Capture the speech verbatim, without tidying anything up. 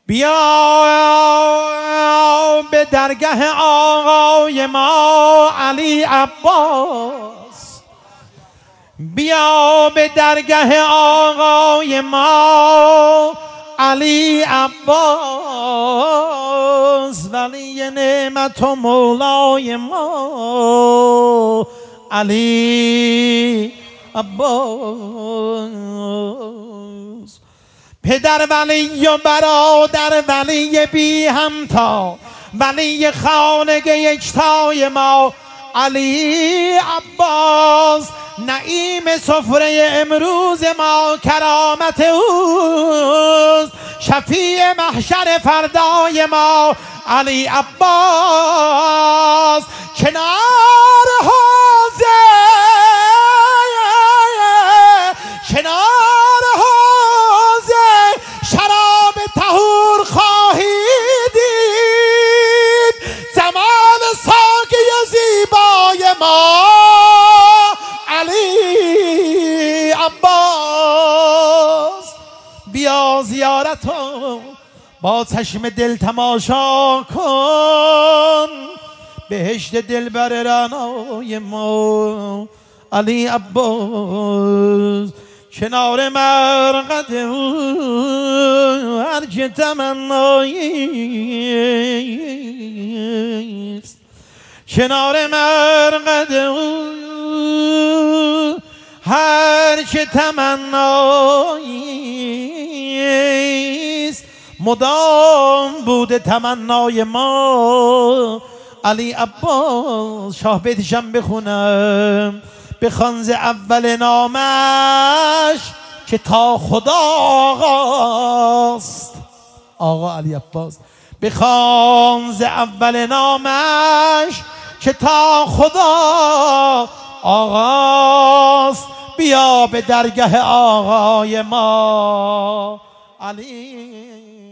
بیا به درگاه آقای ما علی عباس، بیا به درگاه آقای ما علی عباس، ولی نعمت و مولای ما علی عباس. پدر ولی و برادر ولی بی همتا، ولی خانه یکتای ما علی عباس. نعیم سفره امروز ما کرامت اوست، شفیع محشر فردای ما علی عباس. کنار حوضه کنار حوضه شراب طهور خواهید دید، زمان ساقی زیبای ما علی عباس. بیا زیارت با چشم دل تماشا کن، بهشت دلبر رعنای ما علی عباس. کنار مرقد هر که تمناییست، کنار مرقد هر که تمناییست، مدام بوده تمنای ما علی عباس. شاه بیتشم بخونم، بخوان ز اول نامش که تا خدا آقاست، آقا علی عباس. بخوان ز اول نامش که تا خدا آقاست، بیا به درگاه آقای ما علی